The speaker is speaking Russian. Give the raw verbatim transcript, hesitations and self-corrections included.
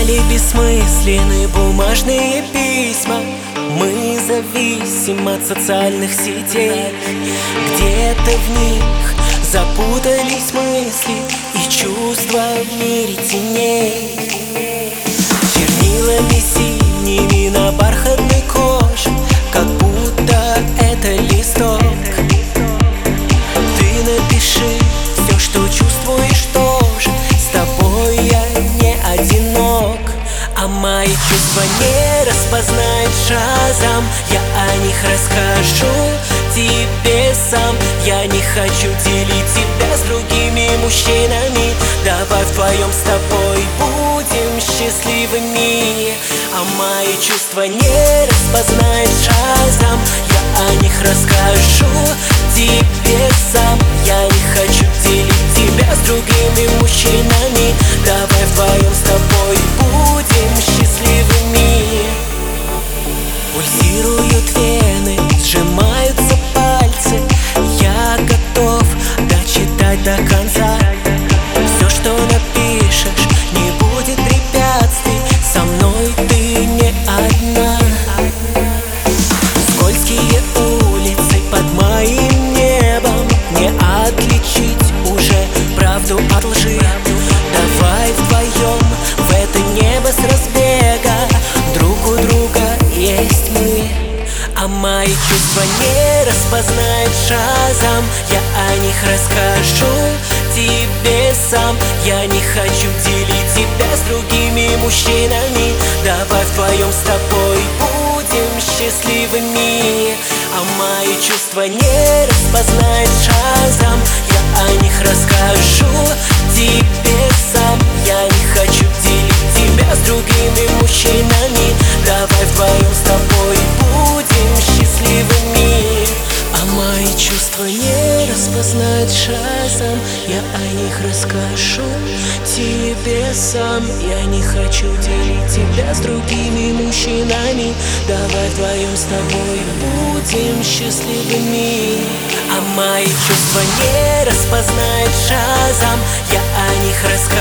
стали бессмысленны бумажные письма. Мы зависим от социальных сетей. Где-то в них запутались мысли и чувства в мире теней. Чернилами синими на бархатной коже, как будто это листок. Ты напиши все, что чувствуешь тоже. С тобой я не одинок. А мои чувства не распознает шазам. Я о них расскажу тебе сам. Я не хочу делить тебя с другими мужчинами. Давай вдвоем с тобой будем счастливыми. А мои чувства не распознает шазам. Я о них расскажу тебе сам. Я не хочу делить тебя с другими мужчинами. Давай вдвоем с тобой будем счастливыми. Пульсируют вены, сжимаются пальцы. Я готов дочитать до конца. Все, что напишешь, не будет препятствий. Со мной ты не одна. Скользкие улицы под моим небом. Не отличить уже правду от лжи. Давай вдвоем в это небо с разбега. Друг у друга есть мы. А мои чувства не распознает шазам. Я о них расскажу тебе сам. Я не хочу делить тебя с другими мужчинами. Давай вдвоем с тобой будем счастливыми. А мои чувства не распознает шазам. Я о них расскажу тебе сам. Я не хочу делить тебя с другими мужчинами. Давай вдвоем с тобой будем счастливыми. А мои чувства не распознает шазам. Я о них расскажу тебе сам. Я не хочу делить тебя с другими мужчинами. Давай вдвоем с тобой будем счастливыми. А мои чувства не распознает шазам. Я о них расскажу